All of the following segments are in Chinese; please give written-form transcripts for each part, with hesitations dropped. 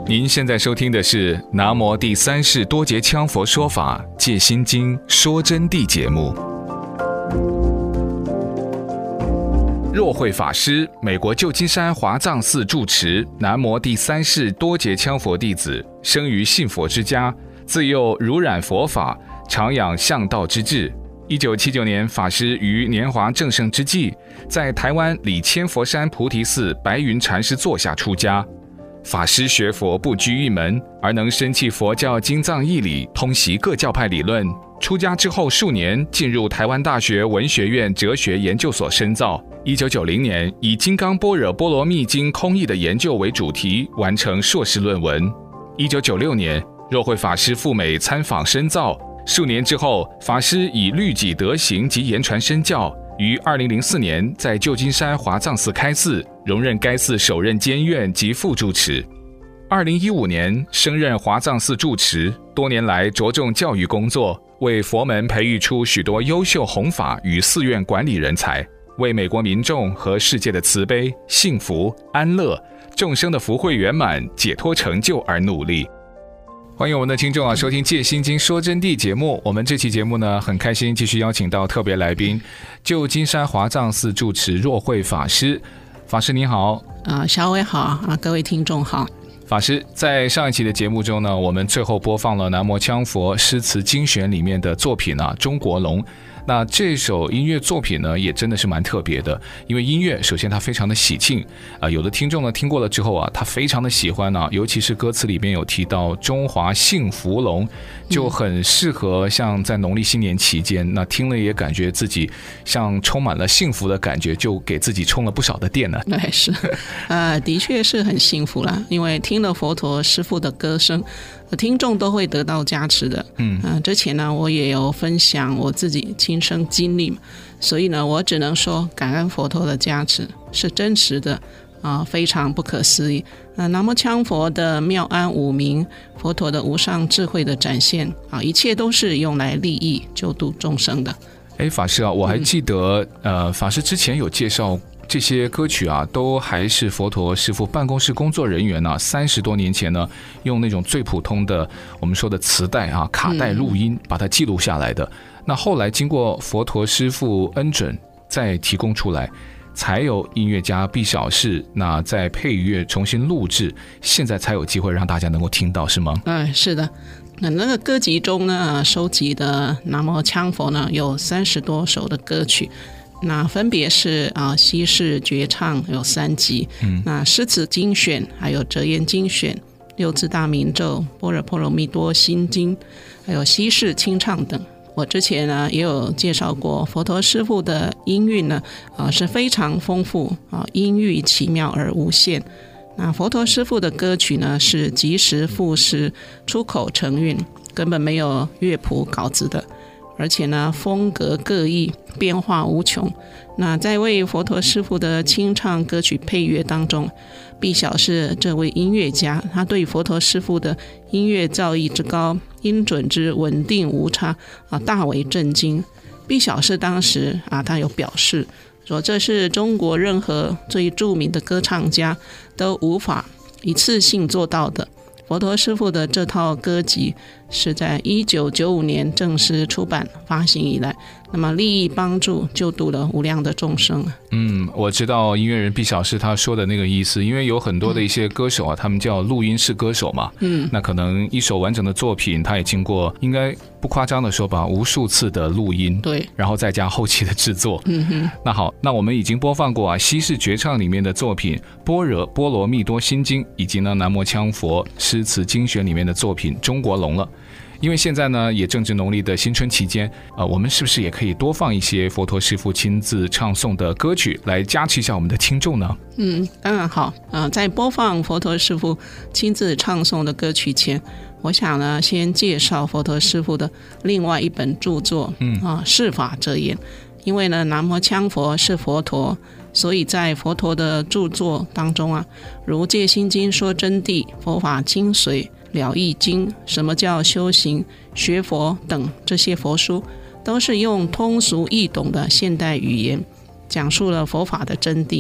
您现在收听的是南无第三世多杰羌佛说法戒心经说真谛节目。若慧法师，美国旧金山华藏寺住持，南无第三世多杰羌佛弟子，生于信佛之家，自幼濡染佛法，常养向道之志。1979年，法师于年华正盛之际，在台湾里千佛山菩提寺白云禅师座下出家。法师学佛不拘一门，而能深契佛教经藏义理，通习各教派理论。出家之后数年，进入台湾大学文学院哲学研究所深造。1990年，以《金刚般若波罗蜜经》空义的研究为主题，完成硕士论文。1996年，若慧法师赴美参访深造。数年之后，法师以律己德行及言传身教，于2004年在旧金山华藏寺开寺，荣任该寺首任监院及副住持。2015年升任华藏寺住持，多年来着重教育工作，为佛门培育出许多优秀弘法与寺院管理人才，为美国民众和世界的慈悲、幸福、安乐、众生的福慧圆满、解脱成就而努力。欢迎我们的听众收听戒心经说真谛节目。我们这期节目呢，很开心继续邀请到特别来宾，旧金山华藏寺住持若慧法师。法师你好。 小伟好，各位听众好。 法师，在上一期的节目中呢，我们最后播放了南无羌佛诗词精选里面的作品中国龙。那这首音乐作品呢，也真的是蛮特别的，因为音乐首先它非常的喜庆有的听众呢听过了之后他非常的喜欢尤其是歌词里面有提到中华幸福龙，就很适合像在农历新年期间，那听了也感觉自己像充满了幸福的感觉，就给自己充了不少的电呢。 对，是的确是很幸福啦，因为听了佛陀师父的歌声，听众都会得到加持的。之前呢我也有分享我自己亲身经历，所以呢我只能说感恩佛陀的加持是真实的非常不可思议。南无羌佛的妙安五明，佛陀的无上智慧的展现一切都是用来利益救度众生的。 法师我还记得法师之前有介绍这些歌曲都还是佛陀师父办公室工作人员30多年前呢，用那种最普通的我们说的磁带卡带录音把它记录下来的。那后来经过佛陀师父恩准再提供出来，才有音乐家毕小士那在配乐重新录制，现在才有机会让大家能够听到，是吗？ 是的。那个歌集中呢，收集的南无羌佛呢有30多首的歌曲，那分别是西式绝唱有3集，那诗词精选还有哲言精选、六字大明咒、般若波罗蜜多心经，还有西式清唱等。我之前呢也有介绍过佛陀师父的音韵呢是非常丰富音域奇妙而无限。那佛陀师父的歌曲呢是即时赋诗，出口成韵，根本没有乐谱稿子的，而且呢风格各异，变化无穷。那在为佛陀师父的清唱歌曲配乐当中，毕小士这位音乐家，他对佛陀师父的音乐造诣之高，音准之稳定无差大为震惊。毕小士当时他有表示说，这是中国任何最著名的歌唱家都无法一次性做到的。佛陀师父的这套歌集是在1995年正式出版发行以来，那么利益帮助救度了无量的众生。 我知道音乐人毕小士他说的那个意思，因为有很多的一些歌手他们叫录音室歌手嘛，那可能一首完整的作品他也经过，应该不夸张的说吧，无数次的录音， 对， 然后再加后期的制作。那好，那我们已经播放过西式绝唱里面的作品般若波罗蜜多心经，以及呢南无羌佛诗词精选里面的作品中国龙了。因为现在呢也正值农历的新春期间我们是不是也可以多放一些佛陀师父亲自唱诵的歌曲来加持一下我们的听众呢？ 当然好。在播放佛陀师父亲自唱诵的歌曲前，我想呢先介绍佛陀师父的另外一本著作释法哲言。因为呢南无羌佛是佛陀，所以在佛陀的著作当中如戒心经说真谛、佛法精髓、了义经、什么叫修行、学佛等这些佛书，都是用通俗易懂的现代语言讲述了佛法的真谛。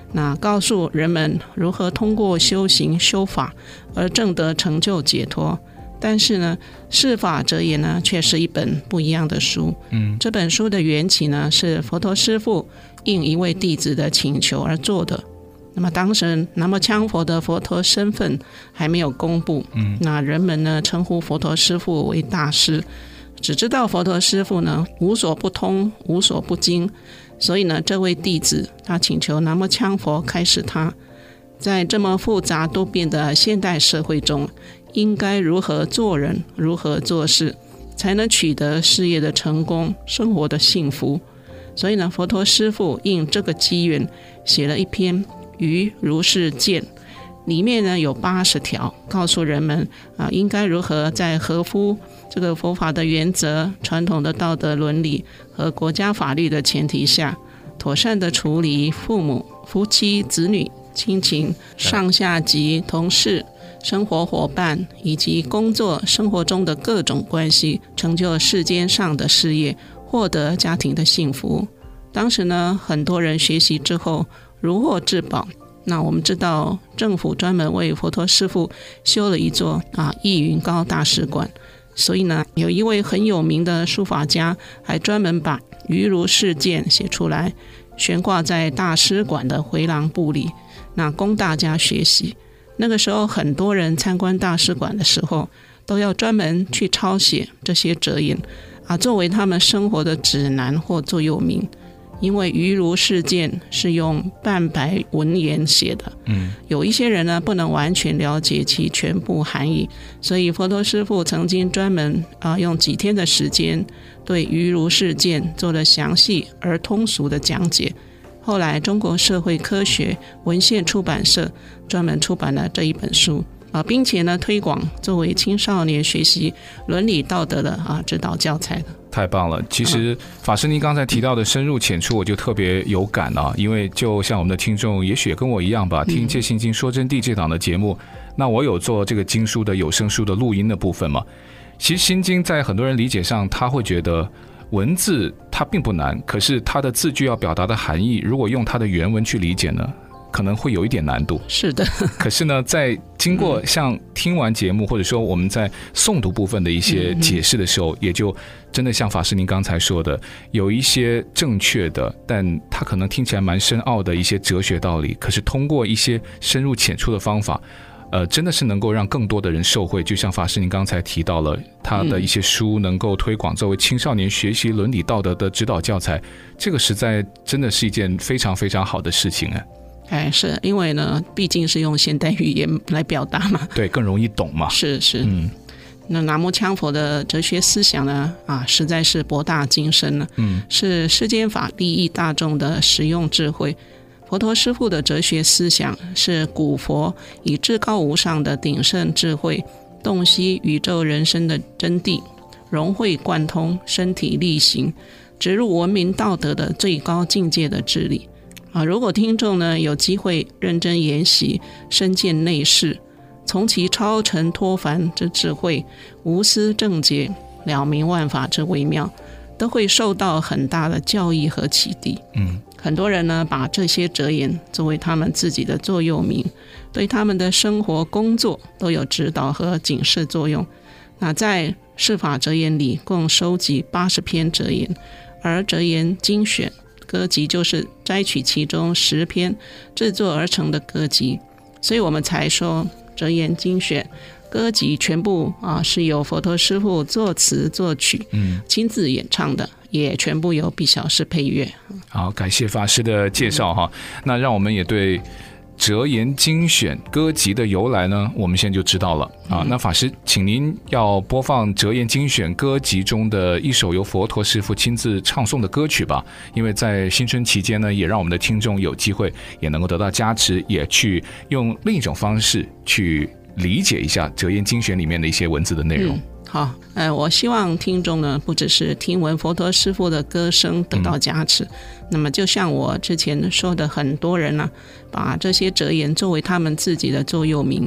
那告诉人们如何通过修行修法而证得成就解脱。但是呢，释法哲言呢，却是一本不一样的书。这本书的缘起呢，是佛陀师父应一位弟子的请求而做的。那么当时南无羌佛的佛陀身份还没有公布，那人们呢称呼佛陀师父为大师，只知道佛陀师父呢无所不通，无所不精。所以呢，这位弟子他请求南无羌佛开示他，在这么复杂多变的现代社会中，应该如何做人，如何做事，才能取得事业的成功，生活的幸福。所以呢，佛陀师父应这个机缘写了一篇《于如是见》，里面呢有80条，告诉人们应该如何在合乎这个佛法的原则、传统的道德伦理和国家法律的前提下，妥善的处理父母、夫妻、子女、亲情、上下级、同事、生活伙伴以及工作生活中的各种关系，成就世间上的事业，获得家庭的幸福。当时呢，很多人学习之后如获至宝。那我们知道政府专门为佛陀师父修了一座逸云高大使馆，所以呢，有一位很有名的书法家还专门把于如是见写出来，悬挂在大使馆的回廊部里，那供大家学习。那个时候很多人参观大使馆的时候，都要专门去抄写这些哲言作为他们生活的指南或座右铭。因为于如是见是用半白文言写的，有一些人呢不能完全了解其全部含义，所以佛陀师父曾经专门用几天的时间对于如是见做了详细而通俗的讲解。后来中国社会科学文献出版社专门出版了这一本书并且呢推广作为青少年学习伦理道德的指导教材的。 太棒了！其实法师您刚才提到的深入浅出，我就特别有感因为就像我们的听众也许也跟我一样吧，听戒心经说真谛这档的节目，那我有做这个经书的有声书的录音的部分嘛。其实心经在很多人理解上，他会觉得文字它并不难，可是它的字句要表达的含义，如果用它的原文去理解呢，可能会有一点难度。 是的。 可是呢，在经过像听完节目或者说我们在诵读部分的一些解释的时候，也就真的像法师您刚才说的，有一些正确的，但它可能听起来蛮深奥的一些哲学道理，可是通过一些深入浅出的方法真的是能够让更多的人受惠。就像法师您刚才提到了他的一些书能够推广作为青少年学习伦理道德的指导教材，这个实在真的是一件非常非常好的事情是因为呢毕竟是用现代语言来表达嘛， 对，更容易懂嘛。 是那南无羌佛的哲学思想呢实在是博大精深了，是世间法利益大众的实用智慧。佛陀师父的哲学思想是古佛以至高无上的鼎盛智慧洞悉宇宙人生的真谛，融会贯通，身体力行，植入文明道德的最高境界的智理如果听众呢有机会认真研习，深见内视，从其超尘脱凡之智慧，无私正解，了明万法之微妙，都会受到很大的教益和启迪。很多人呢把这些哲言作为他们自己的座右铭，对他们的生活工作都有指导和警示作用。那在释法哲言里共收集80篇哲言，而哲言精选歌集就是摘取其中10篇制作而成的歌集，所以我们才说哲言精选歌集全部是由佛陀师父作词作曲亲自演唱的，也全部由毕小士配乐。 好，感谢法师的介绍那让我们也对哲言精选歌集的由来呢，我们现在就知道了那法师，请您要播放哲言精选歌集中的一首由佛陀师父亲自唱诵的歌曲吧。因为在新春期间呢，也让我们的听众有机会也能够得到加持，也去用另一种方式去理解一下哲言精选里面的一些文字的内容。 好，我希望听众呢不只是听闻佛陀师父的歌声得到加持，那么就像我之前说的，很多人把这些哲言作为他们自己的座右铭，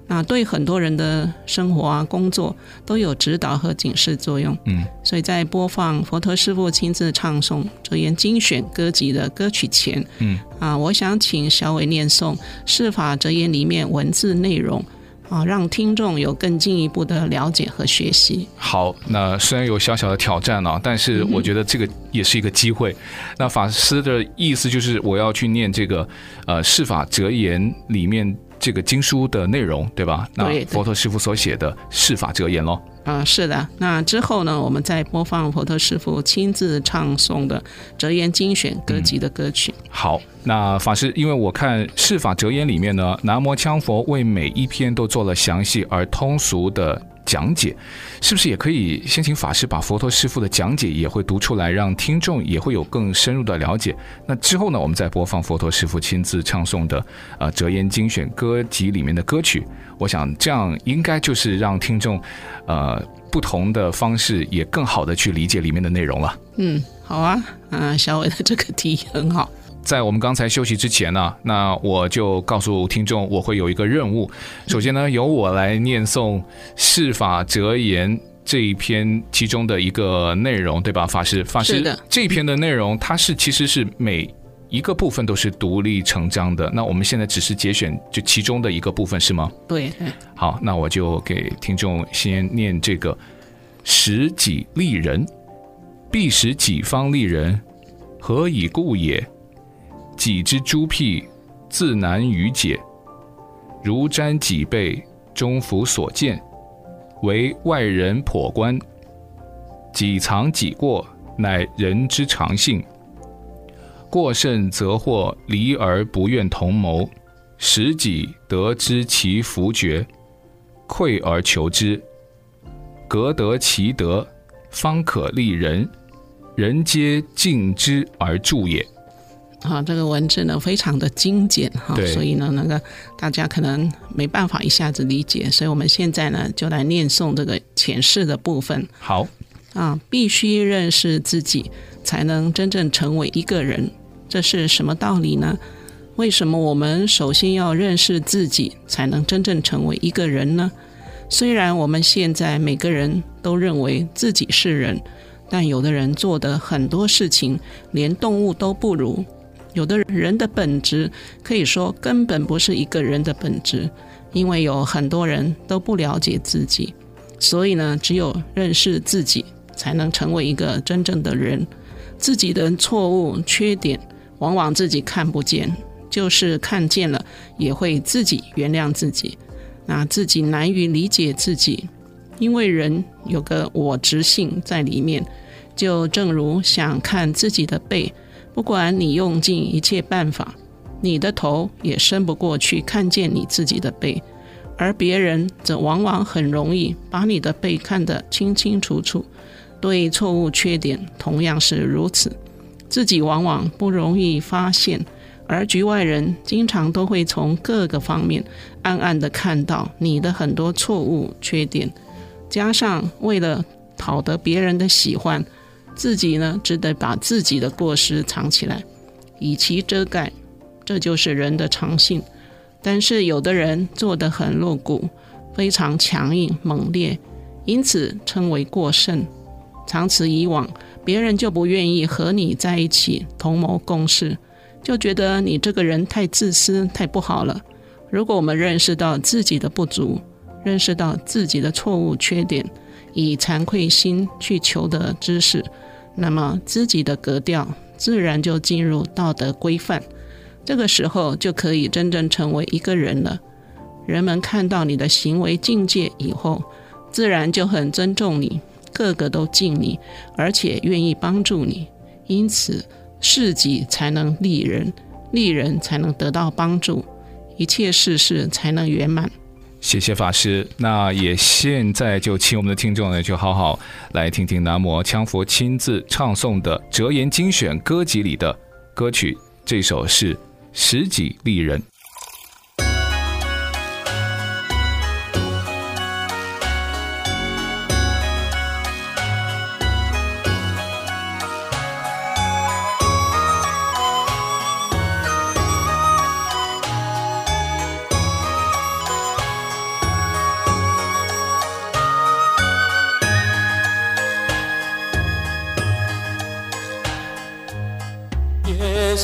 那对很多人的生活啊、工作都有指导和警示作用。所以在播放佛陀师父亲自唱诵《哲言精选》歌集的歌曲前，我想请小伟念诵《释法哲言》里面文字内容，让听众有更进一步的了解和学习。 好，那虽然有小小的挑战但是我觉得这个也是一个机会。那法师的意思就是我要去念这个释法哲言里面这个经书的内容，对吧？那佛陀师父所写的释法哲言咯。 是的。那之后呢，我们再播放佛陀师父亲自唱诵的《哲言精选》歌集的歌曲。 好，那法师，因为我看释法哲言里面呢，南无羌佛为每一篇都做了详细而通俗的讲解，是不是也可以先请法师把佛陀师父的讲解也会读出来，让听众也会有更深入的了解？那之后呢，我们再播放佛陀师父亲自唱诵的哲言精选歌集里面的歌曲。我想这样应该就是让听众不同的方式也更好的去理解里面的内容了。 好啊，小伟的这个提议很好。 在我们刚才休息之前呢，那我就告诉听众，我会有一个任务。首先呢，由我来念诵释法哲言这一篇其中的一个内容，对吧？法师，这一篇的内容它其实是每一个部分都是独立成章的，那我们现在只是节选就其中的一个部分，是吗？ 对。 好，那我就给听众先念这个：使己利人，必使己方利人，何以故也？己之诸僻，自难于解。如瞻己背，终弗所见，为外人叵观。己藏己过，乃人之常性。过甚则或离而不愿同谋，使己得知其福绝，愧而求之，革得其德，方可利人，人皆敬之而助也。 这个文字呢非常的精简，所以呢大家可能没办法一下子理解，所以我们现在呢就来念诵这个浅释的部分。 好， 必须认识自己，才能真正成为一个人。这是什么道理呢？为什么我们首先要认识自己，才能真正成为一个人呢？虽然我们现在每个人都认为自己是人，但有的人做的很多事情连动物都不如。有的人的本质可以说根本不是一个人的本质，因为有很多人都不了解自己，所以呢，只有认识自己才能成为一个真正的人。自己的错误缺点往往自己看不见，就是看见了也会自己原谅自己。那自己难于理解自己，因为人有个我执性在里面，就正如想看自己的背，不管你用尽一切办法，你的头也伸不过去看见你自己的背，而别人则往往很容易把你的背看得清清楚楚。对错误缺点同样是如此，自己往往不容易发现，而局外人经常都会从各个方面暗暗地看到你的很多错误缺点，加上为了讨得别人的喜欢，自己呢只得把自己的过失藏起来，以其遮盖，这就是人的常性。但是有的人做得很露骨，非常强硬猛烈，因此称为过甚。长此以往，别人就不愿意和你在一起同谋共事，就觉得你这个人太自私太不好了。如果我们认识到自己的不足，认识到自己的错误缺点，以惭愧心去求得知识，那么自己的格调自然就进入道德规范，这个时候就可以真正成为一个人了。人们看到你的行为境界以后，自然就很尊重你，个个都敬你，而且愿意帮助你。因此事己才能利人，利人才能得到帮助，一切事事才能圆满。 谢谢法师。那也现在就请我们的听众呢，就好好来听听南无羌佛亲自唱诵的《哲言精选》歌集里的歌曲，这首是使己利人。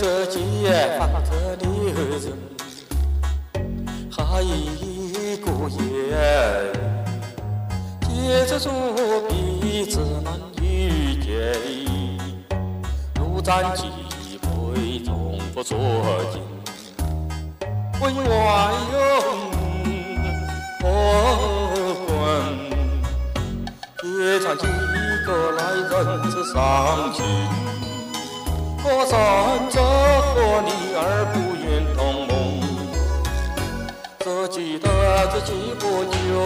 是解放的女人，还一个夜，接着说彼此难遇见，如战机会从不作尽，为外人何关？也唱几个来人之伤情。我站着和你儿不愿同盟，只记得这几壶酒，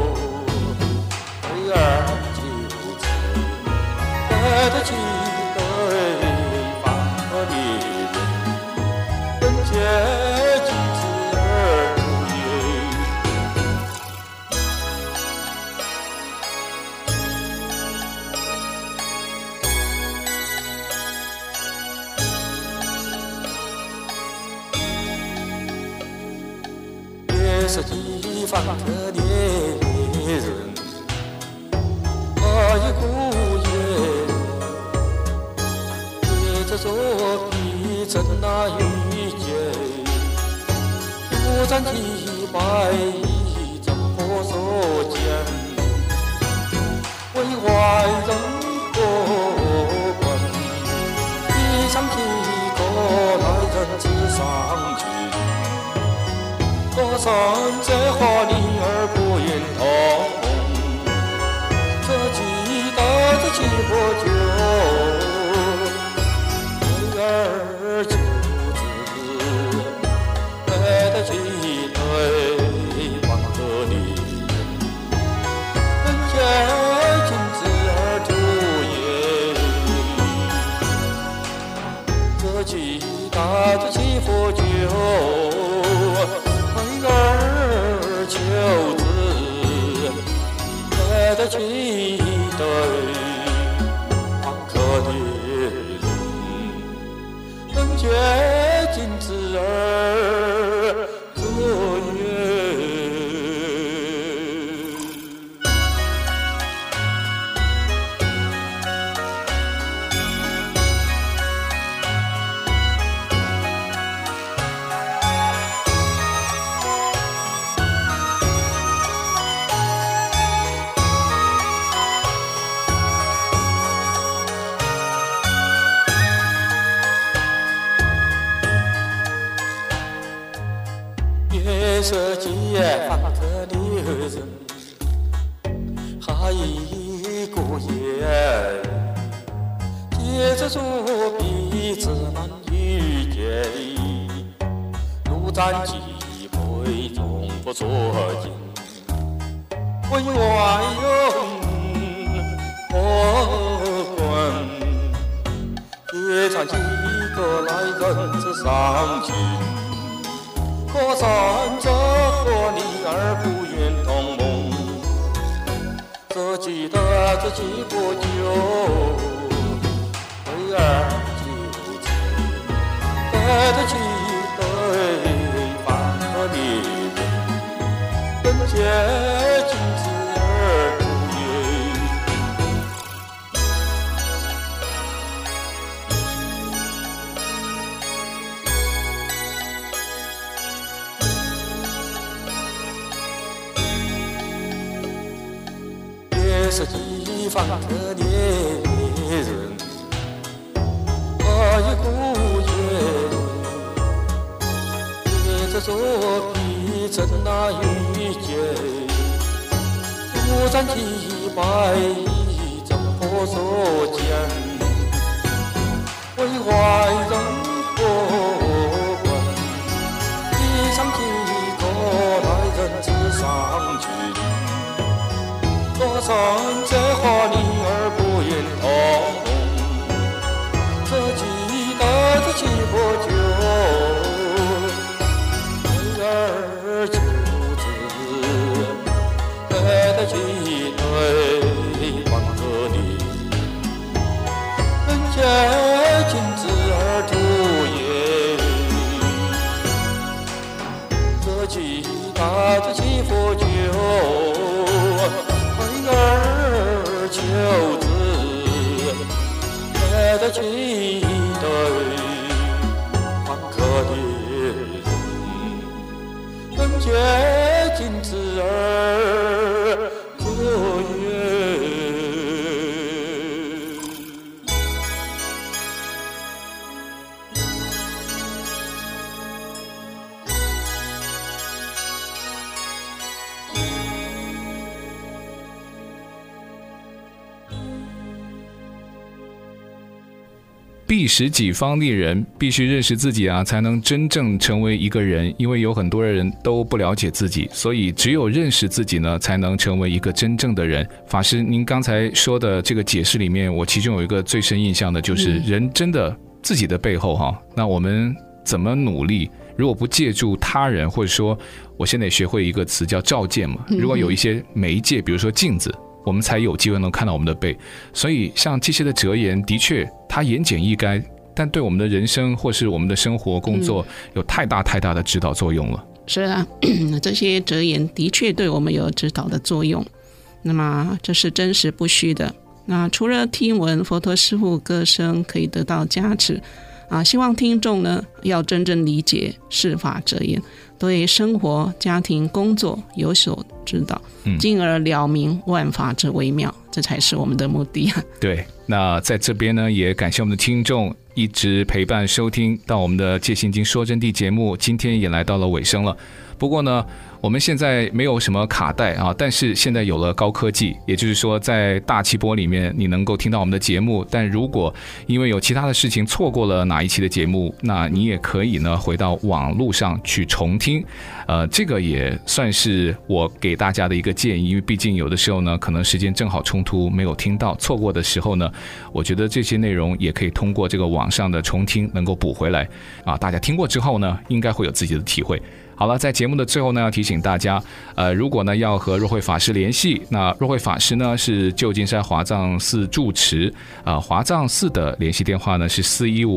为儿救子，得得起对方和你人，人皆君子而不言。是地方的恋人，一个月，对着作笔真那遇见，不战体败怎么说讲？为外人过关，一场几个来人之伤情。我站着和你儿不愿同盟，只记得这几壶酒，为儿救子，得得起对方和你人，人皆君子而徒言，只记得这几壶酒。儿求子，得得起对方可怜人，人皆君子而自愿。也是解放的女人，还一个夜，接着说彼此难遇见，如战机会从不作尽，为外人何关？也唱几个来人之伤情。我站着和你儿不愿同盟，只记得这几壶酒，为儿救子，得得起对方和你人，人皆君子而徒言。是地方的恋人，一个月，对着作笔真那遇见，不战体败怎么说讲？为外人过关，一场几个来人之伤情。我站着和你儿不愿同盟，只记得这几壶酒，为儿救子，得得起对方和你人皆君子而徒言，只记得这几壶酒。儿求子，得得起对月镜子儿可圆。 必识己方立人，必须认识自己啊，才能真正成为一个人。因为有很多人都不了解自己，所以只有认识自己呢，才能成为一个真正的人。法师，您刚才说的这个解释里面，我其中有一个最深印象的就是人真的自己的背后哈，那我们怎么努力？如果不借助他人，或者说我现在也学会一个词叫照见嘛，如果有一些媒介，比如说镜子，我们才有机会能看到我们的背。所以像这些的哲言，的确它言简意赅，但对我们的人生或是我们的生活工作有太大的指导作用了。 是啊，这些哲言的确对我们有指导的作用，那么这是真实不虚的。那除了听闻佛陀师父歌声可以得到加持希望听众呢要真正理解世法哲言，对生活、家庭、工作有所指导，进而了明万法之微妙，这才是我们的目的。 对，那在这边呢，也感谢我们的听众一直陪伴收听到我们的戒心经说真谛节目，今天也来到了尾声了。不过呢，我们现在没有什么卡带但是现在有了高科技，也就是说在大气波里面你能够听到我们的节目，但如果因为有其他的事情错过了哪一期的节目，那你也可以呢回到网络上去重听。这个也算是我给大家的一个建议，因为毕竟有的时候呢可能时间正好冲突，没有听到，错过的时候呢，我觉得这些内容也可以通过这个网上的重听能够补回来大家听过之后呢应该会有自己的体会。好了，在节目的最后呢，要提醒大家，如果呢要和若慧法师联系，那若慧法师呢是旧金山华藏寺住持，华藏寺的联系电话呢是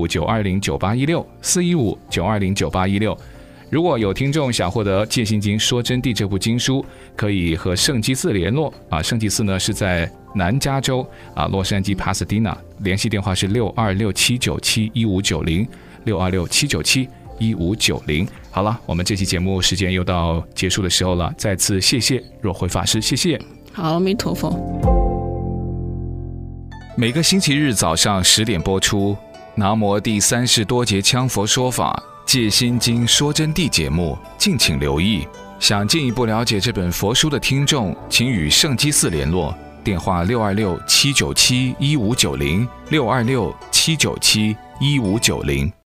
415-920-9816，415-920-9816。如果有听众想获得《戒心经说真谛》这部经书，可以和圣基寺联络圣基寺呢是在南加州洛杉矶 Pasadena， 联系电话是626-797-1590，626-797-1590。好了，我们这期节目时间又到结束的时候了，再次谢谢若慧法师，谢谢。 好，阿弥陀佛。 每个星期日早上10点播出南无第三世多杰羌佛说法戒心经说真谛节目，敬请留意。想进一步了解这本佛书的听众，请与圣基寺联络，电话626-797-1590，626-797-1590。